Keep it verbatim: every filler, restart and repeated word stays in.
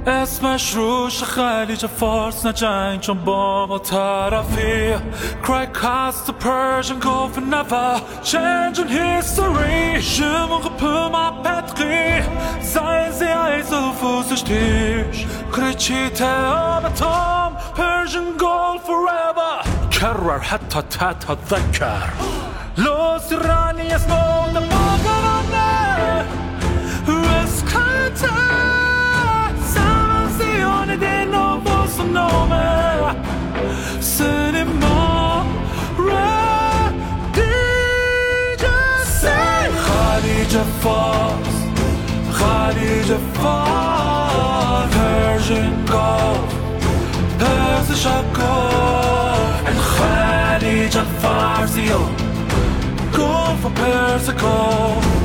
اسمش روش خلیج فارس نه جنگ چون با ما طرفی Cry cast the Persian Gulf and never change in history Je m'en peux ma patrie Sei sie eise fußig tisch Krичите об этом Persian Gulf forever كرر حتى تتذكر لو سراني اسمه دماغنا Rescate Sanzione di nuovo suo nome Cinema Redice Khalij Fars Khalij Fars Persian Gulf Persian Gulf And Khalij Fars Gulf of Persian Gulf